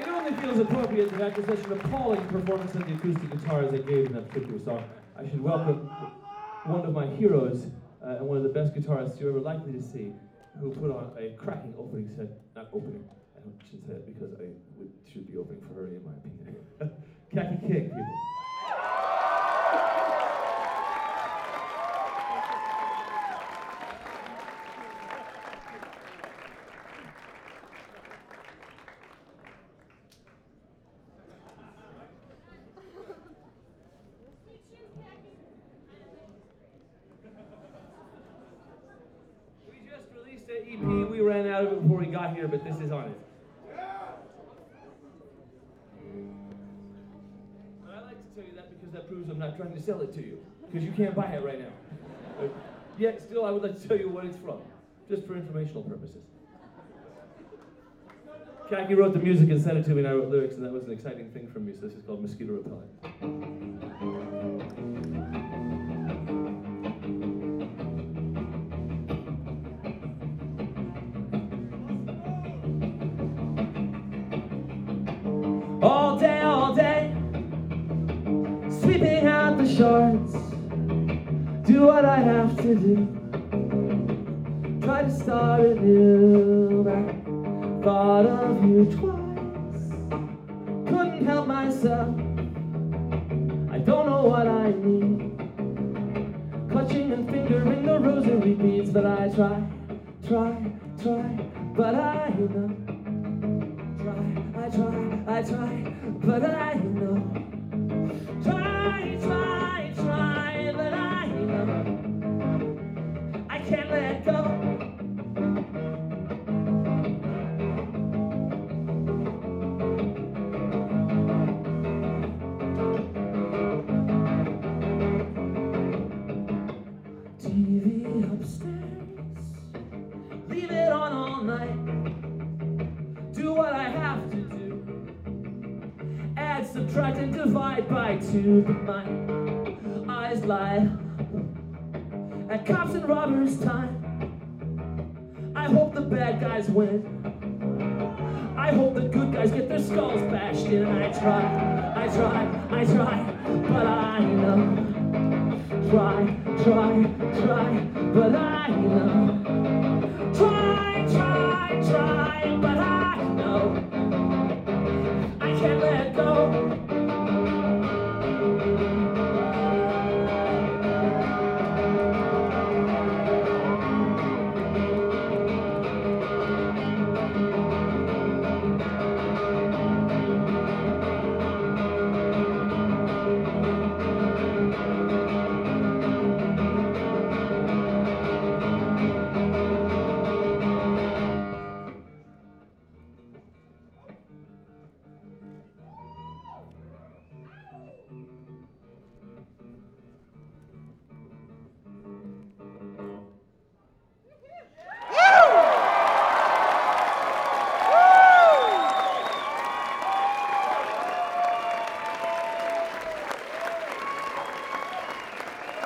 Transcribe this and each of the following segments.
It only feels appropriate that after such an appalling performance on the acoustic guitar as I gave in that particular song, I should welcome one of my heroes and one of the best guitarists you're ever likely to see, who put on a cracking opening set. Not opening, I should say it because should be opening for her in my opinion. Kaki King, people. EP. We ran out of it before we got here, but this is on it. And I like to tell you that because that proves I'm not trying to sell it to you, because you can't buy it right now. Yet still, I would like to tell you what it's from, just for informational purposes. Kaki wrote the music and sent it to me, and I wrote lyrics, and that was an exciting thing for me, so this is called Mosquito Repellent. All day, sweeping out the shorts, do what I have to do, try to start anew, I thought of you twice, couldn't help myself, I don't know what I need, clutching and fingering the rosary beads, but I try, but I know. I try, but I know. Try, but I know. I can't let go. TV upstairs, leave it on all night. Do what I have to do. Add, subtract, and divide by 2, but my eyes lie at cops and robbers' time. I hope the bad guys win. I hope the good guys get their skulls bashed in. And I try, but I know. Try, but I know. Try, but I know. I can't let go.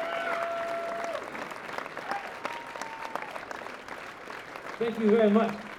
Thank you very much.